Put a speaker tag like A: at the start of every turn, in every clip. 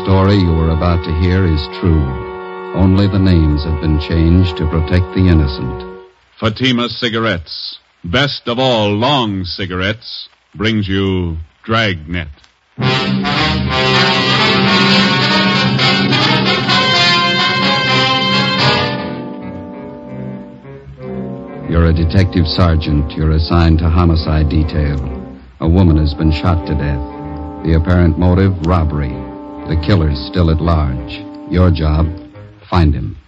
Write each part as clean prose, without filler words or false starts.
A: story you are about to hear is true. Only the names have been changed to protect the innocent.
B: Fatima Cigarettes, best of all long cigarettes, brings you Dragnet.
A: You're a detective sergeant. You're assigned to homicide detail. A woman has been shot to death. The apparent motive, robbery. The killer's still at large. Your job, find him.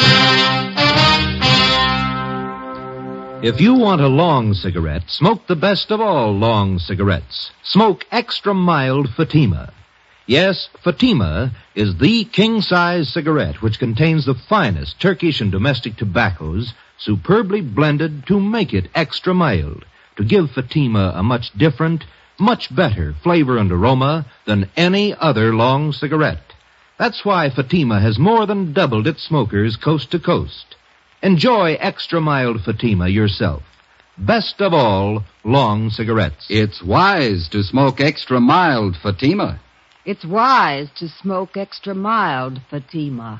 C: If you want a long cigarette, smoke the best of all long cigarettes. Smoke extra mild Fatima. Yes, Fatima is the king-size cigarette which contains the finest Turkish and domestic tobaccos superbly blended to make it extra mild, to give Fatima a much different, much better flavor and aroma than any other long cigarette. That's why Fatima has more than doubled its smokers coast to coast. Enjoy extra mild Fatima yourself. Best of all, long cigarettes.
A: It's wise to smoke extra mild Fatima.
D: It's wise to smoke extra mild Fatima.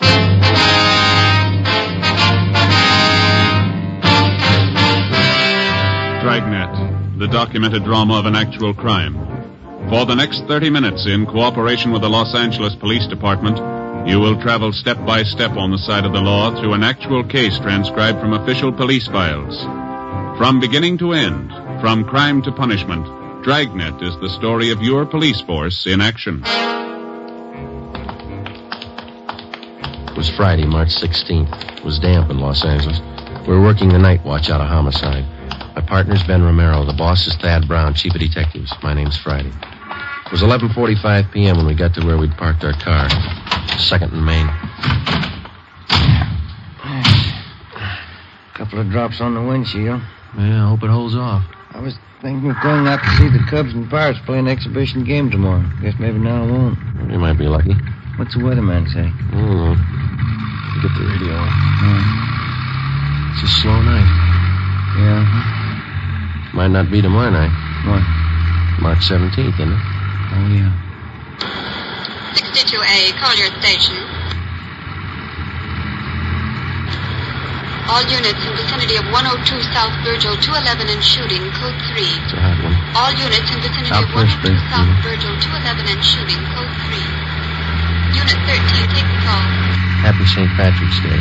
B: Dragnet, the documented drama of an actual crime. For the next 30 minutes, in cooperation with the Los Angeles Police Department, you will travel step by step on the side of the law through an actual case transcribed from official police files. From beginning to end, from crime to punishment, Dragnet is the story of your police force in action.
E: It was Friday, March 16th. It was damp in Los Angeles. We were working the night watch out of homicide. My partner's Ben Romero. The boss is Thad Brown, chief of detectives. My name's Friday. It was 11:45 p.m. when we got to where we'd parked our car. 2nd and Main.
F: Couple of drops on the windshield.
E: Yeah, I hope it holds off.
F: I was thinking of going out to see the Cubs and Pirates play an exhibition game tomorrow. Guess maybe now I won't.
E: You might be lucky.
F: What's the weatherman say?
E: I don't know. Get the radio on. It's a slow night.
F: Yeah.
E: Might not be tomorrow night.
F: What?
E: March 17th, isn't it?
F: Oh, yeah.
G: 62A, Collier Station. All units in vicinity of 102 South Virgil, 211 and shooting, code 3.
E: It's a hot one.
G: All units in vicinity
E: Out
G: of 102
E: first,
G: South Virgil, 211 and shooting, code 3. Unit 13, take the call.
E: Happy St. Patrick's Day.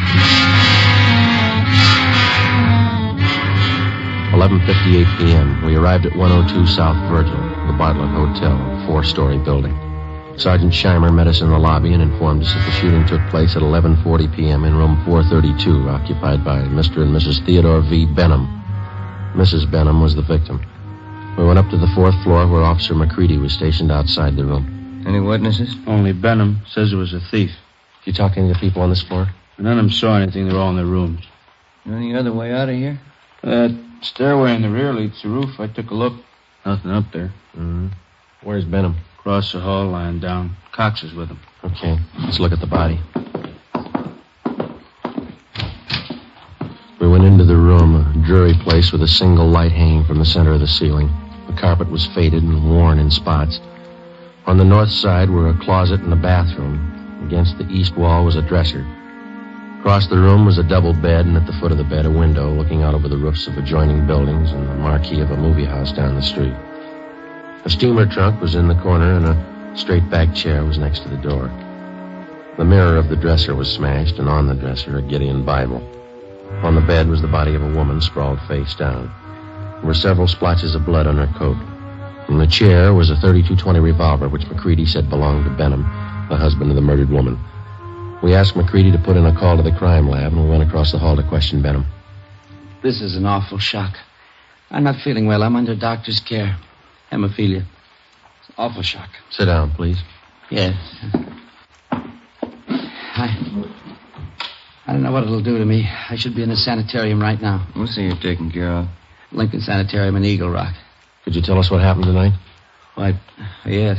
E: 11:58 p.m. We arrived at 102 South Virgil, the Bartlett Hotel, a 4-story building. Sergeant Scheimer met us in the lobby and informed us that the shooting took place at 11:40 p.m. in room 432, occupied by Mr. and Mrs. Theodore V. Benham. Mrs. Benham was the victim. We went up to the 4th floor where Officer McCready was stationed outside the room.
F: Any witnesses?
H: Only Benham says it was a thief.
E: Did you talk to any of the people on this floor?
H: None of them saw anything. They're all in their rooms.
F: Any other way out of here?
H: That stairway in the rear leads to the roof. I took a look. Nothing up there.
E: Mm-hmm. Where's Benham?
H: Across the hall, lying down. Cox is with him.
E: Okay, let's look at the body. We went into the room, a dreary place with a single light hanging from the center of the ceiling. The carpet was faded and worn in spots. On the north side were a closet and a bathroom. Against the east wall was a dresser. Across the room was a double bed, and at the foot of the bed, a window looking out over the roofs of adjoining buildings and the marquee of a movie house down the street. A steamer trunk was in the corner, and a straight-back chair was next to the door. The mirror of the dresser was smashed, and on the dresser, a Gideon Bible. On the bed was the body of a woman sprawled face down. There were several splotches of blood on her coat. In the chair was a .32-20 revolver, which McCready said belonged to Benham, the husband of the murdered woman. We asked McCready to put in a call to the crime lab, and we went across the hall to question Benham.
I: This is an awful shock. I'm not feeling well. I'm under doctor's care. Hemophilia. It's an awful shock.
E: Sit down, please.
I: Yes. I don't know what it'll do to me. I should be in a sanitarium right now.
F: We'll see you taken care of.
I: Lincoln Sanitarium in Eagle Rock.
E: Could you tell us what happened tonight?
I: Why, yes.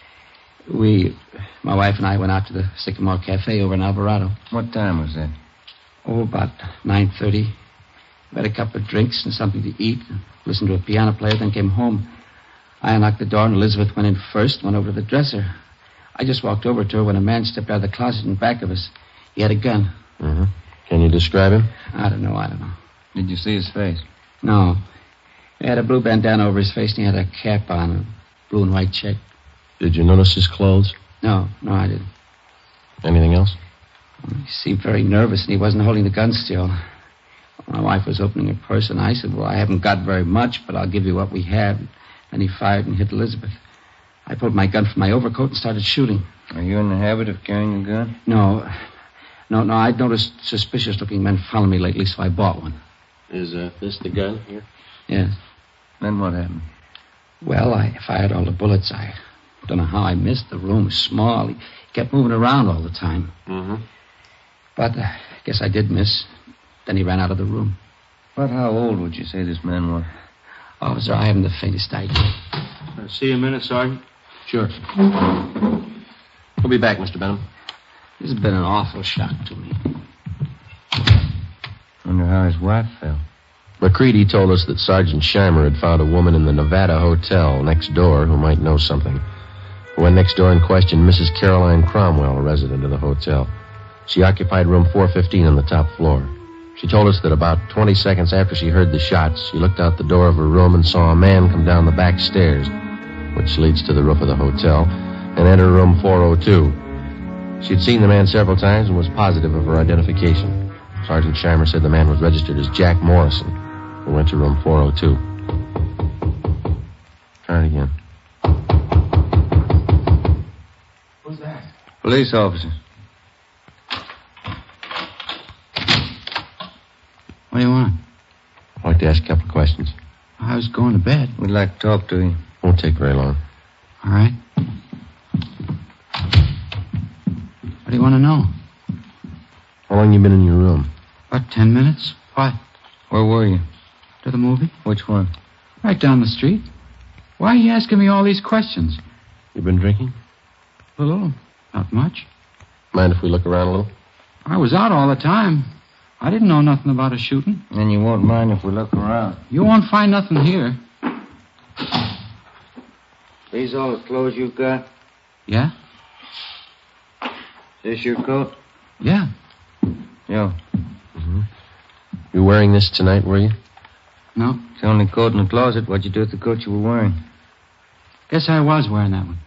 I: My wife and I went out to the Sycamore Cafe over in Alvarado.
F: What time was that?
I: Oh, about 9:30. We had a couple of drinks and something to eat. Listened to a piano player, then came home. I unlocked the door, and Elizabeth went in first, went over to the dresser. I just walked over to her when a man stepped out of the closet in back of us. He had a gun.
E: Mm-hmm. Can you describe him?
I: I don't know.
F: Did you see his face?
I: No. He had a blue bandana over his face, and he had a cap on, a blue and white check.
E: Did you notice his clothes?
I: No, I didn't.
E: Anything else?
I: He seemed very nervous, and he wasn't holding the gun still. My wife was opening her purse, and I said, well, I haven't got very much, but I'll give you what we have. Then he fired and hit Elizabeth. I pulled my gun from my overcoat and started shooting.
F: Are you in the habit of carrying a gun?
I: No, I'd noticed suspicious-looking men following me lately, so I bought one.
E: Is this the gun here?
I: Yes.
F: Then what happened?
I: Well, I fired all the bullets. I don't know how I missed. The room was small. He kept moving around all the time.
E: Mm-hmm.
I: But I guess I did miss. Then he ran out of the room.
F: About how old would you say this man was?
I: Officer, I haven't the faintest idea.
E: See you a minute, Sergeant? Sure. We'll be back, Mr. Benham.
I: This has been an awful shock to me.
F: Wonder how his wife felt.
E: McCready told us that Sergeant Scheimer had found a woman in the Nevada Hotel next door who might know something. He went next door and questioned Mrs. Caroline Cromwell, a resident of the hotel. She occupied room 415 on the top floor. She told us that about 20 seconds after she heard the shots, she looked out the door of her room and saw a man come down the back stairs, which leads to the roof of the hotel, and enter room 402. She'd seen the man several times and was positive of her identification. Sergeant Scheimer said the man was registered as Jack Morrison, who went to room 402. Try it again.
I: Who's that?
F: Police officer.
I: What do you want?
E: I'd like to ask a couple of questions.
I: I was going to bed.
F: We'd like to talk to you.
E: Won't take very long.
I: All right. What do you want to know?
E: How long you been in your room?
I: About 10 minutes. What?
F: Where were you?
I: To the movie?
F: Which one?
I: Right down the street. Why are you asking me all these questions?
E: You been drinking?
I: A little. Not much.
E: Mind if we look around a little?
I: I was out all the time. I didn't know nothing about a shooting.
F: And you won't mind if we look around.
I: You won't find nothing here.
F: These all the clothes you've got?
I: Yeah?
F: Is this your coat?
I: Yeah.
F: Yeah.
E: Mm-hmm. You wearing this tonight, were you?
I: No.
F: It's the only coat in the closet. What'd you do with the coat you were wearing?
I: Guess I was wearing that one.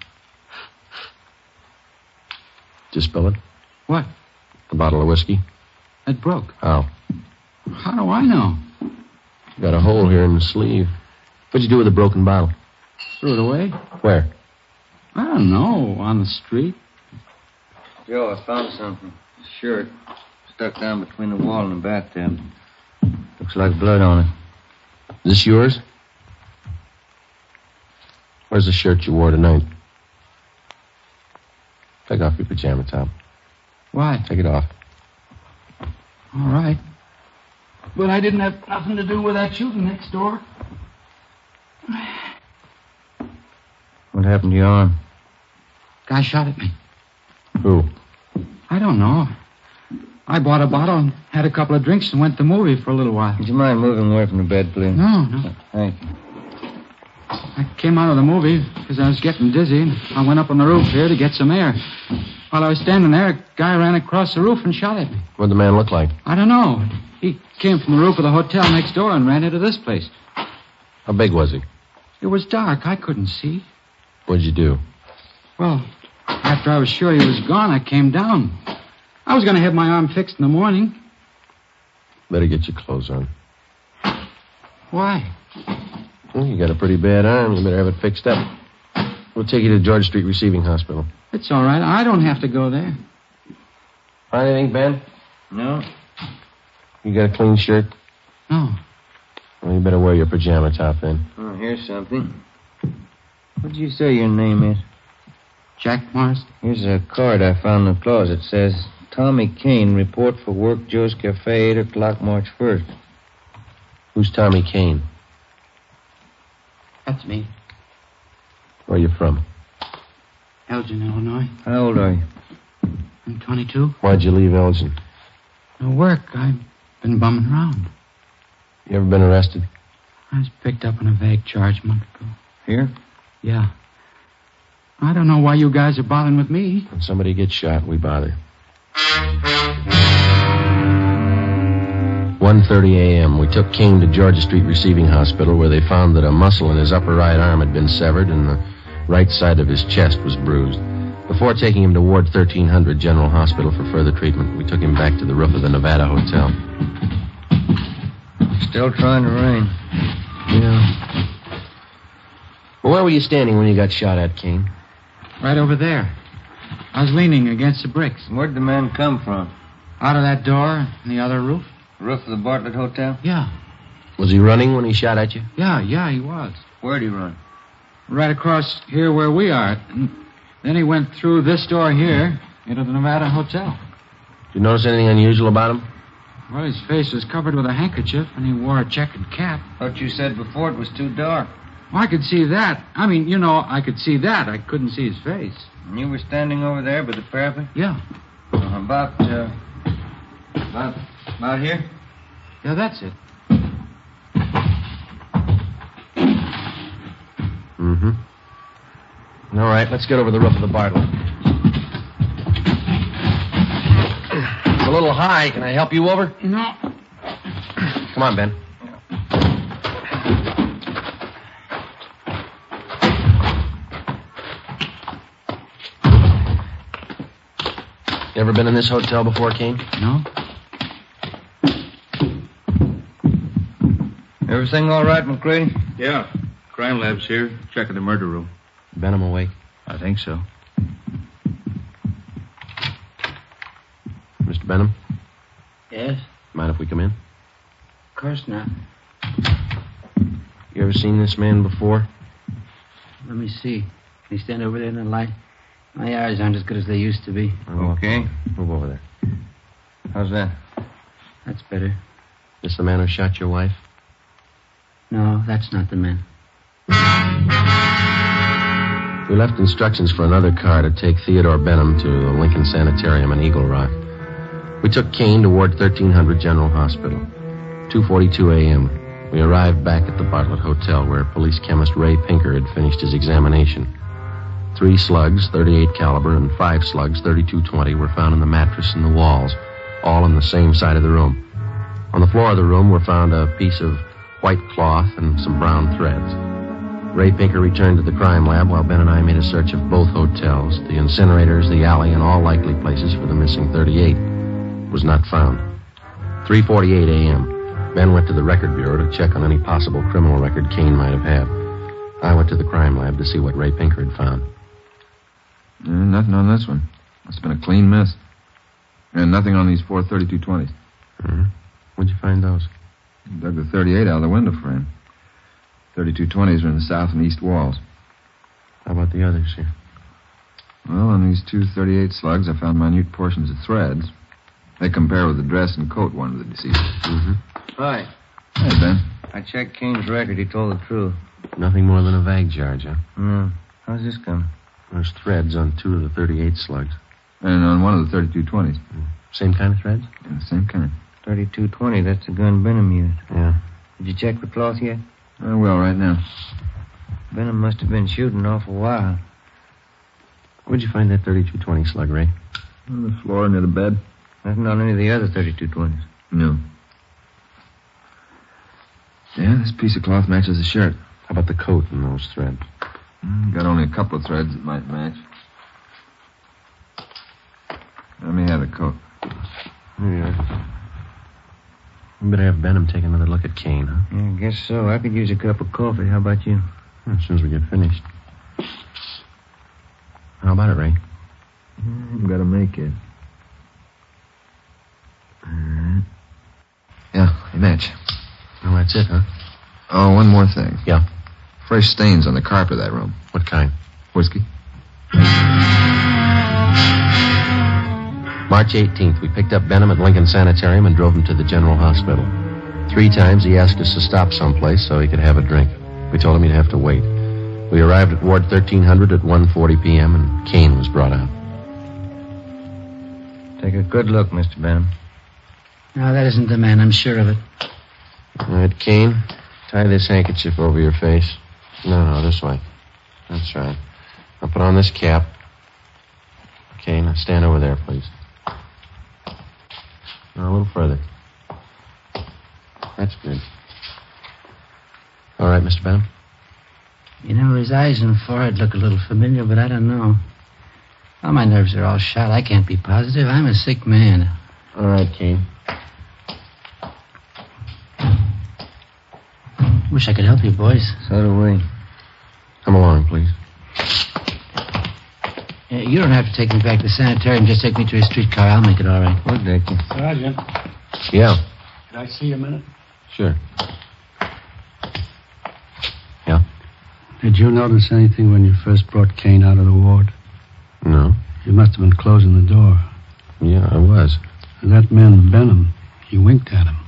E: Did you spill it?
I: What?
E: A bottle of whiskey?
I: It broke.
E: How?
I: How do I know?
E: Got a hole here in the sleeve. What'd you do with the broken bottle?
I: Threw it away.
E: Where?
I: I don't know. On the street.
F: Joe, I found something. A shirt. Stuck down between the wall and the bathtub. Looks like blood on it.
E: Is this yours? Where's the shirt you wore tonight? Take off your pajama top.
I: Why?
E: Take it off.
I: All right. But I didn't have nothing to do with that shooting next door.
F: What happened to your arm?
I: Guy shot at me.
E: Who?
I: I don't know. I bought a bottle and had a couple of drinks and went to the movie for a little while.
F: Would you mind moving away from the bed, please?
I: No.
F: Thank you.
I: I came out of the movie because I was getting dizzy, and I went up on the roof here to get some air. While I was standing there, a guy ran across the roof and shot at me.
E: What'd the man look like?
I: I don't know. He came from the roof of the hotel next door and ran into this place.
E: How big was he?
I: It was dark. I couldn't see.
E: What'd you do?
I: Well, after I was sure he was gone, I came down. I was going to have my arm fixed in the morning.
E: Better get your clothes on.
I: Why?
E: Well, you got a pretty bad arm. You better have it fixed up. We'll take you to George Street Receiving Hospital.
I: It's all right. I don't have to go there.
E: Find anything, Ben?
F: No.
E: You got a clean shirt?
I: No.
E: Well, you better wear your pajama top then.
F: Oh, here's something. What did you say your name is?
I: Jack Morris?
F: Here's a card I found in the closet. It says, Tommy Kane, report for work, Joe's Cafe, 8 o'clock, March 1st.
E: Who's Tommy Kane?
I: That's me.
E: Where are you from?
I: Elgin, Illinois.
F: How old are you?
I: I'm 22.
E: Why'd you leave Elgin?
I: No work. I've been bumming around.
E: You ever been arrested?
I: I was picked up on a vague charge a month ago.
F: Here?
I: Yeah.
H: I don't know why you guys are bothering with me.
E: When somebody gets shot, we bother. 1:30 a.m. We took Kane to Georgia Street Receiving Hospital, where they found that a muscle in his upper right arm had been severed and the right side of his chest was bruised. Before taking him to Ward 1300 General Hospital for further treatment, we took him back to the roof of the Nevada Hotel.
F: Still trying to rain.
E: Yeah. Well, where were you standing when you got shot at, Kane?
H: Right over there. I was leaning against the bricks.
F: Where'd the man come from?
H: Out of that door in the other roof?
F: Roof of the Bartlett Hotel?
H: Yeah.
E: Was he running when he shot at you?
H: Yeah, he was.
F: Where'd he run?
H: Right across here where we are. Then he went through this door here into the Nevada Hotel.
E: Did you notice anything unusual about him?
H: Well, his face was covered with a handkerchief, and he wore a checkered cap.
F: Thought you said before it was too dark.
H: Well, I could see that. I mean, I could see that. I couldn't see his face.
F: And you were standing over there by the parapet?
H: Yeah.
F: About here?
H: Yeah, that's it.
E: Mm-hmm. All right, let's get over the roof of the Bartlett. It's a little high. Can I help you over?
H: No.
E: Come on, Ben. You ever been in this hotel before, Kane?
H: No.
F: Everything all right, McCready?
J: Yeah. Crime lab's here, checking the murder room.
E: Benham awake?
J: I think so.
E: Mr. Benham?
I: Yes?
E: Mind if we come in?
I: Of course not.
E: You ever seen this man before?
I: Let me see. Can you stand over there in the light? My eyes aren't as good as they used to be.
F: Okay.
E: Move over there.
F: How's that?
I: That's better.
E: This the man who shot your wife?
I: No, that's not the man.
E: We left instructions for another car to take Theodore Benham to the Lincoln Sanitarium in Eagle Rock. We took Kane to Ward 1300 General Hospital. 2:42 a.m. We arrived back at the Bartlett Hotel, where police chemist Ray Pinker had finished his examination. 3 slugs, .38 caliber, and 5 slugs, .32-20, were found in the mattress and the walls, all on the same side of the room. On the floor of the room were found a piece of white cloth and some brown threads. Ray Pinker returned to the crime lab while Ben and I made a search of both hotels, the incinerators, the alley, and all likely places for the missing .38. It was not found. 3:48 a.m. Ben went to the record bureau to check on any possible criminal record Kane might have had. I went to the crime lab to see what Ray Pinker had found.
J: Nothing on this one. Must have been a clean miss. And nothing on these 4 .32-20s.
E: Mm-hmm. Where'd you find those?
J: Dug the .38 out of the window frame. 32-20s are in the south and east walls.
E: How about the others here?
J: Well, on these 2 .38 slugs, I found minute portions of threads. They compare with the dress and coat worn of the deceased.
E: Mm-hmm.
F: Hi.
J: Hey, Ben.
F: I checked Kane's record. He told the truth.
E: Nothing more than a vague charge, huh?
F: No. How's this coming?
E: There's threads on 2 of the .38 slugs.
J: And on one of the 32-20s.
E: Same kind of threads?
J: Yeah, the same kind.
F: 32-20, that's the gun Benham used.
E: Yeah.
F: Did you check the cloth yet?
J: I will right now.
F: Benham must have been shooting an awful while.
E: Where'd you find that .32-20 slug, Ray?
J: On the floor near the bed.
F: Nothing on any of the other 32-20s.
J: No. Yeah, this piece of cloth matches the shirt.
E: How about the coat and those threads?
J: Got only a couple of threads that might match. Let me have the coat.
E: Here you are. We better have Benham take another look at Kane, huh?
F: Yeah, I guess so. I could use a cup of coffee. How about you?
E: As soon as we get finished. How about it, Ray?
J: I've got to make it. Yeah, they match.
E: Well, that's it, huh?
J: Oh, one more thing.
E: Yeah?
J: Fresh stains on the carpet of that room.
E: What kind?
J: Whiskey.
E: March 18th, we picked up Benham at Lincoln Sanitarium and drove him to the General Hospital. 3 times he asked us to stop someplace so he could have a drink. We told him he'd have to wait. We arrived at Ward 1300 at 1:40 p.m., and Kane was brought out.
F: Take a good look, Mr. Benham.
I: No, that isn't the man. I'm sure of it.
E: All right, Kane, tie this handkerchief over your face. No, this way. That's right. I'll put on this cap. Okay, now stand over there, please. Now, a little further. That's good. All right, Mr. Benham?
I: You know, his eyes and forehead look a little familiar, but I don't know. Well, my nerves are all shot. I can't be positive. I'm a sick man.
E: All right, Kane.
I: Wish I could help you, boys.
F: So do we.
E: Come along, please.
I: You don't have to take me back to the sanitarium. Just take me to a streetcar. I'll make it all right.
F: We'll take you.
K: Sergeant,
E: Yeah,
K: can I see you a minute?
E: sure. Yeah?
K: Did you notice anything when you first brought Kane out of the ward?
E: No.
K: You must have been closing the door.
E: Yeah, I was.
K: And that man, Benham, he winked at him.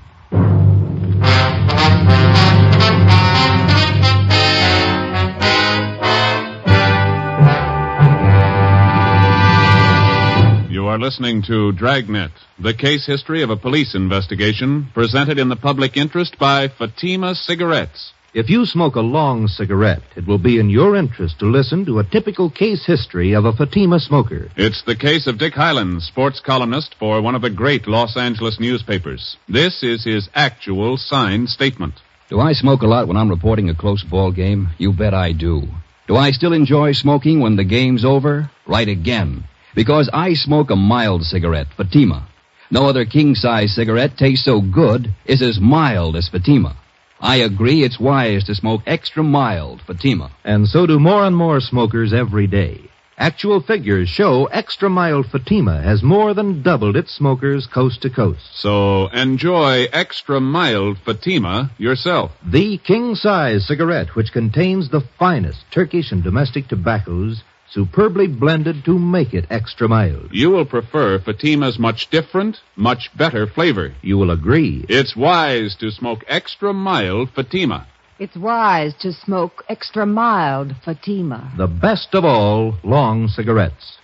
B: You are listening to Dragnet, the case history of a police investigation presented in the public interest by Fatima Cigarettes.
C: If you smoke a long cigarette, it will be in your interest to listen to a typical case history of a Fatima smoker.
B: It's the case of Dick Hyland, sports columnist for one of the great Los Angeles newspapers. This is his actual signed statement.
L: Do I smoke a lot when I'm reporting a close ball game? You bet I do. Do I still enjoy smoking when the game's over? Right again. Because I smoke a mild cigarette, Fatima. No other king-size cigarette tastes so good, is as mild as Fatima. I agree it's wise to smoke extra mild Fatima.
C: And so do more and more smokers every day. Actual figures show extra mild Fatima has more than doubled its smokers coast to coast.
B: So enjoy extra mild Fatima yourself.
C: The king-size cigarette, which contains the finest Turkish and domestic tobaccos, superbly blended to make it extra mild.
B: You will prefer Fatima's much different, much better flavor.
C: You will agree.
B: It's wise to smoke extra mild Fatima.
D: It's wise to smoke extra mild Fatima.
C: The best of all long cigarettes.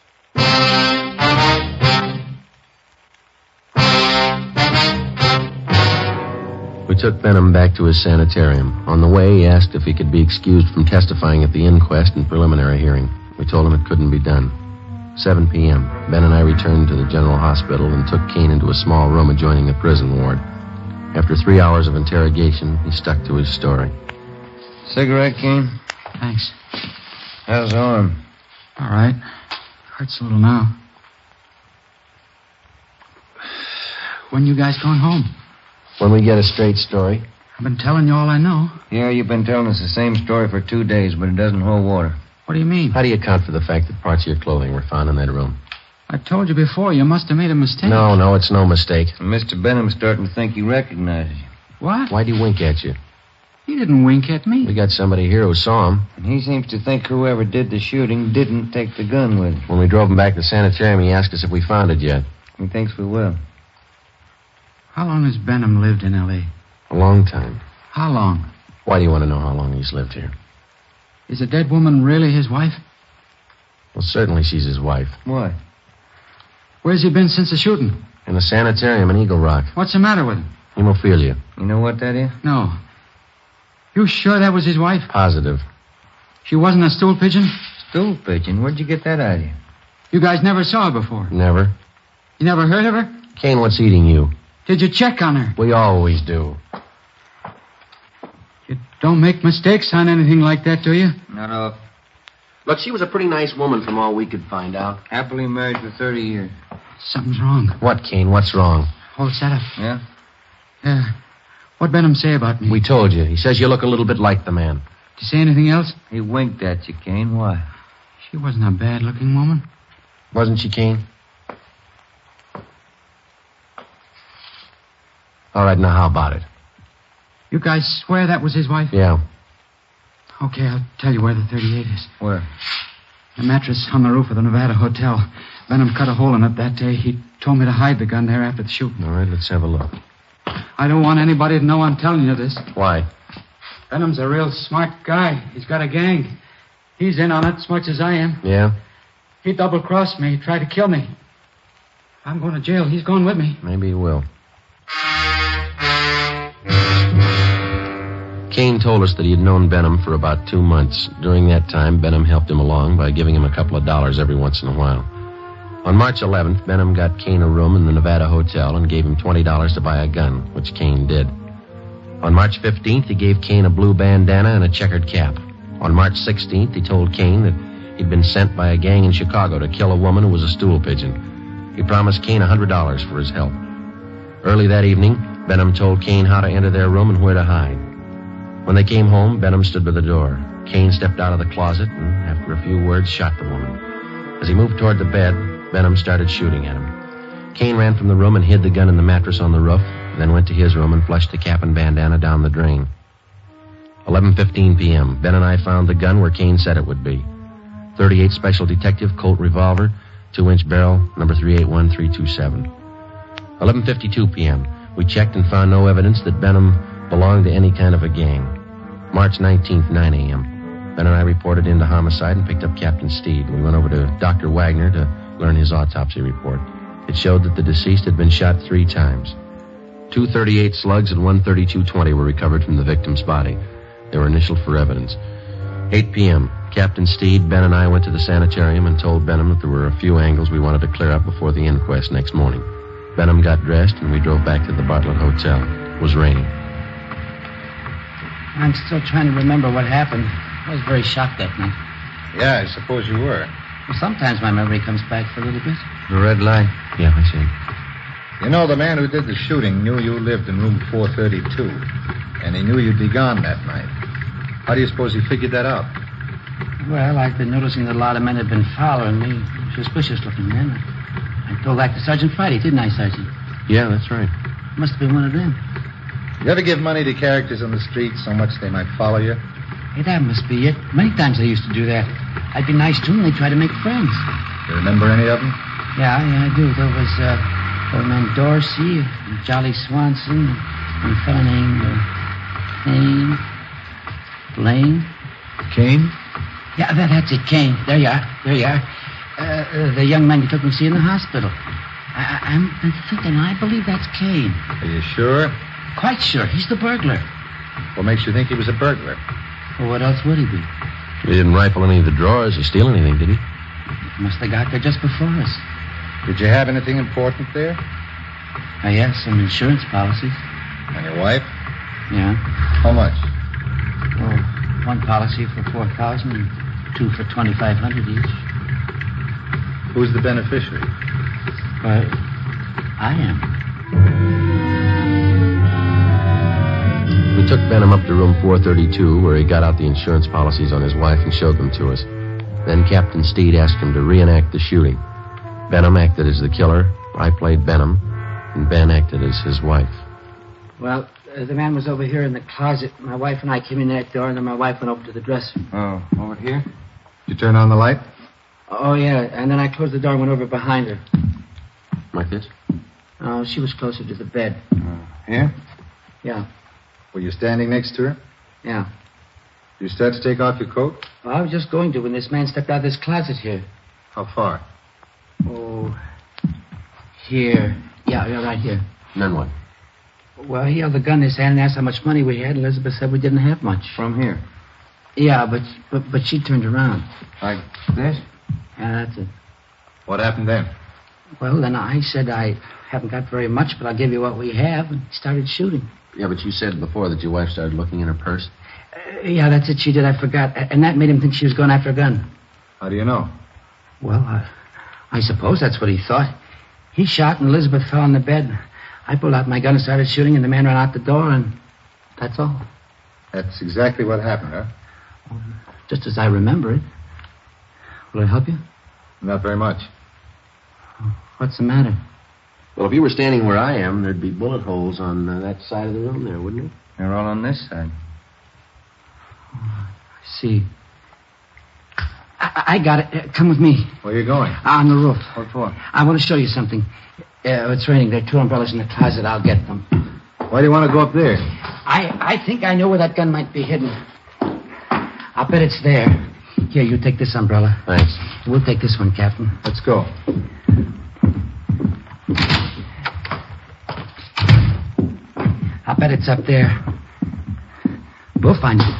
E: We took Benham back to his sanitarium. On the way, he asked if he could be excused from testifying at the inquest and preliminary hearing. We told him it couldn't be done. 7 p.m. Ben and I returned to the general hospital and took Kane into a small room adjoining the prison ward. After 3 hours of interrogation, he stuck to his story.
F: Cigarette, Kane?
I: Thanks.
F: How's the arm?
H: All right. Hurts a little now. When you guys going home?
E: When we get a straight story.
H: I've been telling you all I know.
F: Yeah, you've been telling us the same story for 2 days, but it doesn't hold water.
H: What do you mean?
E: How do you account for the fact that parts of your clothing were found in that room?
H: I told you before, you must have made a mistake.
E: No, it's no mistake.
F: And Mr. Benham's starting to think he recognizes you.
H: What?
E: Why'd he wink at you?
H: He didn't wink at me.
E: We got somebody here who saw him.
F: And he seems to think whoever did the shooting didn't take the gun with him.
E: When we drove him back to the sanitarium, he asked us if we found it yet.
F: He thinks we will.
H: How long has Benham lived in L.A.?
E: A long time.
H: How long?
E: Why do you want to know how long he's lived here?
H: Is a dead woman really his wife?
E: Well, certainly she's his wife.
F: Why?
H: Where's he been since the shooting?
E: In the sanitarium in Eagle Rock.
H: What's the matter with him?
E: Hemophilia.
F: You know what that is?
H: No. You sure that was his wife?
E: Positive.
H: She wasn't a stool pigeon?
F: Stool pigeon? Where'd you get that idea?
H: You guys never saw her before?
E: Never.
H: You never heard of her?
E: Kane, what's eating you?
H: Did you check on her?
E: We always do.
H: You don't make mistakes on anything like that, do you?
F: Not off.
E: Look, she was a pretty nice woman from all we could find out.
F: Happily married for 30 years.
H: Something's wrong.
E: What, Kane? What's wrong?
H: Hold that up.
F: Yeah?
H: Yeah. What'd Benham say about me?
E: We told you. He says you look a little bit like the man.
H: Did he say anything else?
F: He winked at you, Kane. Why?
H: She wasn't a bad-looking woman.
E: Wasn't she, Kane? All right, now how about it?
H: You guys swear that was his wife?
E: Yeah.
H: Okay, I'll tell you where the 38 is.
F: Where?
H: The mattress on the roof of the Nevada Hotel. Benham cut a hole in it that day. He told me to hide the gun there after the shooting.
E: All right, let's have a look.
H: I don't want anybody to know I'm telling you this.
E: Why?
H: Benham's a real smart guy. He's got a gang. He's in on it as much as I am.
E: Yeah?
H: He double-crossed me. He tried to kill me. I'm going to jail. He's going with me.
E: Maybe he will. Kane told us that he had known Benham for about 2 months. During that time, Benham helped him along by giving him a couple of dollars every once in a while. On March 11th, Benham got Kane a room in the Nevada Hotel and gave him $20 to buy a gun, which Kane did. On March 15th, he gave Kane a blue bandana and a checkered cap. On March 16th, he told Kane that he'd been sent by a gang in Chicago to kill a woman who was a stool pigeon. He promised Kane $100 for his help. Early that evening, Benham told Kane how to enter their room and where to hide. When they came home, Benham stood by the door. Kane stepped out of the closet and, after a few words, shot the woman. As he moved toward the bed, Benham started shooting at him. Kane ran from the room and hid the gun in the mattress on the roof, then went to his room and flushed the cap and bandana down the drain. 11:15 p.m., Ben and I found the gun where Kane said it would be. .38 Special Detective Colt revolver, 2-inch barrel, number 381327. 11:52 p.m., we checked and found no evidence that Benham belonged to any kind of a gang. March 19th, 9 a.m., Ben and I reported into homicide and picked up Captain Steed. We went over to Dr. Wagner to learn his autopsy report. It showed that the deceased had been shot 3 times. 2 .38 slugs and 1 .32-20 were recovered from the victim's body. They were initialed for evidence. 8 p.m., Captain Steed, Ben, and I went to the sanitarium and told Benham that there were a few angles we wanted to clear up before the inquest next morning. Benham got dressed, and we drove back to the Bartlett Hotel. It was raining.
I: I'm still trying to remember what happened. I was very shocked that night.
J: Yeah, I suppose you were.
I: Well, sometimes my memory comes back for a little bit.
J: The red light?
E: Yeah, I see.
J: You know, the man who did the shooting knew you lived in room 432, and he knew you'd be gone that night. How do you suppose he figured that out?
I: Well, I've been noticing that a lot of men have been following me. Suspicious-looking men. I told that to Sergeant Friday, didn't I, Sergeant?
E: Yeah, that's right.
I: Must have been one of them.
J: You ever give money to characters on the street so much they might follow you?
I: Hey, that must be it. Many times I used to do that. I'd be nice to them, and they'd try to make friends.
J: You remember any of them?
I: Yeah, I do. There was old man Dorsey, and Jolly Swanson, and a fellow named Lane.
J: Kane?
I: Yeah, that's it, Kane. There you are. The young man you took me to see in the hospital. I'm thinking, I believe that's Kane.
J: Are you sure?
I: Quite sure. He's the burglar.
J: What makes you think he was a burglar?
I: Well, what else would he be?
E: He didn't rifle any of the drawers or steal anything, did he?
I: Must have got there just before us.
J: Did you have anything important there?
I: Yes, some insurance policies.
J: And your wife?
I: Yeah.
J: How much?
I: Oh, one policy for $4,000 and 2 for $2,500 each.
J: Who's the beneficiary?
I: Why, I am.
E: We took Benham up to room 432, where he got out the insurance policies on his wife and showed them to us. Then Captain Steed asked him to reenact the shooting. Benham acted as the killer, I played Benham, and Ben acted as his wife.
I: Well, the man was over here in the closet. My wife and I came in that door, and then my wife went over to the dresser.
J: Oh, over here? Did you turn on the light?
I: Oh, yeah, and then I closed the door and went over behind her.
E: Like this?
I: Oh, she was closer to the bed.
J: Here?
I: Yeah.
J: Were you standing next to her?
I: Yeah.
J: Did you start to take off your coat?
I: Well, I was just going to when this man stepped out of this closet here.
J: How far?
I: Oh, here. Yeah, right here.
E: And then what?
I: Well, he held the gun in his hand and asked how much money we had. Elizabeth said we didn't have much.
J: From here?
I: Yeah, but she turned around.
J: Like this?
I: Yeah, that's it.
J: What happened then?
I: Well, then I said I haven't got very much, but I'll give you what we have, and he started shooting.
E: Yeah, but you said before that your wife started looking in her purse.
I: Yeah, that's it. She did. I forgot. And that made him think she was going after a gun.
J: How do you know?
I: Well, I suppose that's what he thought. He shot, and Elizabeth fell on the bed. I pulled out my gun and started shooting, and the man ran out the door, and that's all.
J: That's exactly what happened, huh?
I: Just as I remember it. Will it help you?
J: Not very much.
I: What's the matter?
E: Well, if you were standing where I am, there'd be bullet holes on that side of the room there, wouldn't it?
J: They're all on this side.
I: I see. I got it. Come with me.
J: Where are you going?
I: On the roof.
J: What for?
I: I want to show you something. It's raining. There are 2 umbrellas in the closet. I'll get them.
J: Why do you want to go up there?
I: I think I know where that gun might be hidden. I'll bet it's there. Here, you take this umbrella.
E: Thanks.
I: We'll take this one, Captain.
J: Let's go.
I: I'll bet it's up there. We'll find him.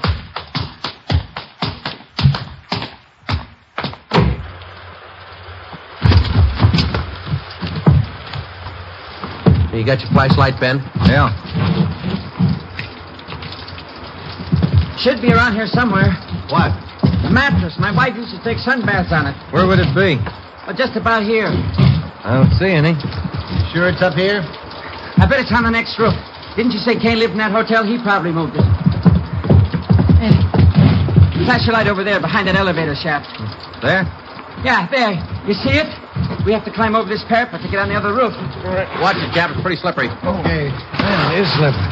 E: You got your flashlight, Ben?
J: Yeah.
I: Should be around here somewhere.
J: What?
I: The mattress. My wife used to take sunbaths on it.
J: Where would it be?
I: Well, just about here.
J: I don't see any. You sure it's up here?
I: I bet it's on the next roof. Didn't you say Kane lived in that hotel? He probably moved it. Hey, flash your light over there behind that elevator shaft.
J: There?
I: Yeah, there. You see it? We have to climb over this parapet to get on the other roof.
E: Watch it, Cap. It's pretty slippery.
J: Okay. Yeah, it is slippery.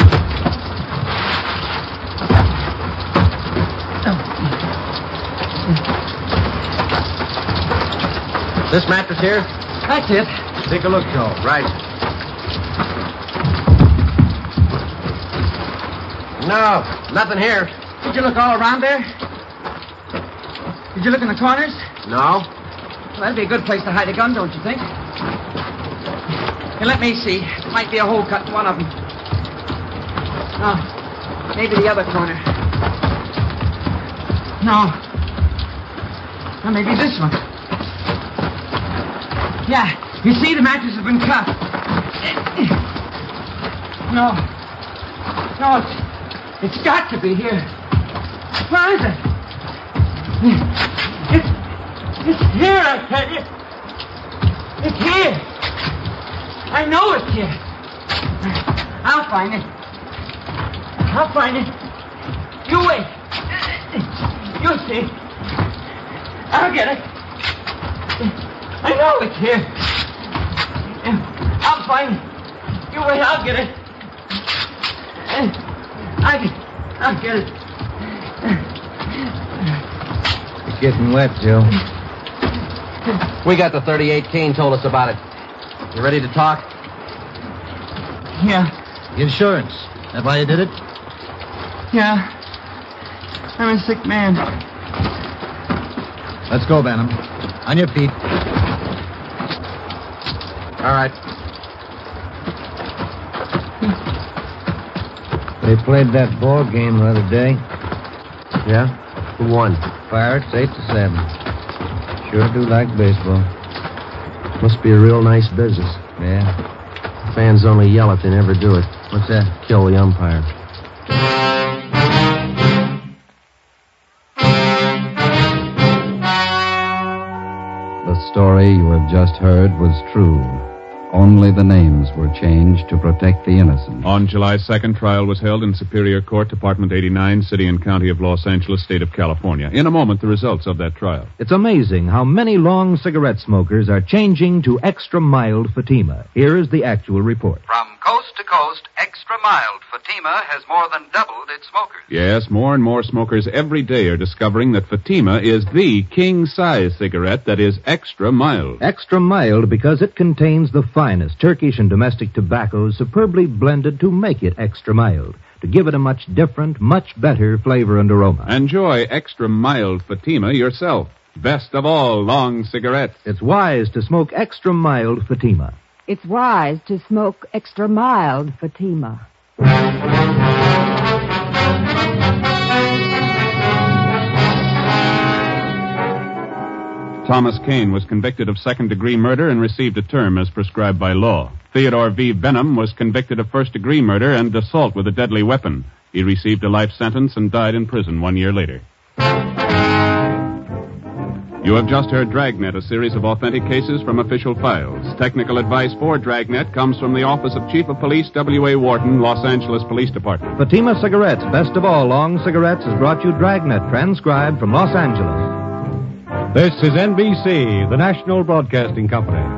E: This mattress here?
I: That's it.
J: Take a look, Joe.
E: Right. No, nothing here.
I: Did you look all around there? Did you look in the corners?
E: No.
I: Well, that'd be a good place to hide a gun, don't you think? Here, let me see. Might be a hole cut in one of them. No. Maybe the other corner. No. Or maybe this one. Yeah. You see, the mattress has been cut. No. No, it's got to be here. Where is it? It's here, I tell you. It's here. I know it's here. I'll find it. I'll find it. You wait. You'll see. I'll get it. I know it's here. I'll find it. You wait, I'll get it. I'll get it.
J: It's getting wet, Joe.
E: We got the 38. Kane told us about it. You ready to talk?
I: Yeah.
J: Insurance. That why you did it?
I: Yeah. I'm a sick man.
J: Let's go, Benham. On your feet.
E: All right.
J: They played that ball game the other day.
E: Yeah? Who won?
J: Pirates 8-7. Sure do like baseball.
E: Must be a real nice business.
J: Yeah.
E: Fans only yell if they never do it.
J: What's that?
E: Kill the umpire.
A: The story you have just heard was true. Only the names were changed to protect the innocent.
B: On July 2nd, trial was held in Superior Court, Department 89, City and County of Los Angeles, State of California. In a moment, the results of that trial.
C: It's amazing how many long cigarette smokers are changing to extra mild Fatima. Here is the actual report.
M: From coast to coast, extra mild Fatima has more than doubled its smokers.
B: Yes, more and more smokers every day are discovering that Fatima is the king-size cigarette that is extra mild.
C: Extra mild because it contains the finest Turkish and domestic tobaccos superbly blended to make it extra mild, to give it a much different, much better flavor and aroma.
B: Enjoy extra mild Fatima yourself. Best of all long cigarettes.
C: It's wise to smoke extra mild Fatima.
D: It's wise to smoke extra mild Fatima.
B: Thomas Kane was convicted of second-degree murder and received a term as prescribed by law. Theodore V. Benham was convicted of first-degree murder and assault with a deadly weapon. He received a life sentence and died in prison 1 year later. You have just heard Dragnet, a series of authentic cases from official files. Technical advice for Dragnet comes from the Office of Chief of Police W.A. Wharton, Los Angeles Police Department.
C: Fatima Cigarettes, best of all long cigarettes, has brought you Dragnet, transcribed from Los Angeles.
N: This is NBC, the national broadcasting company.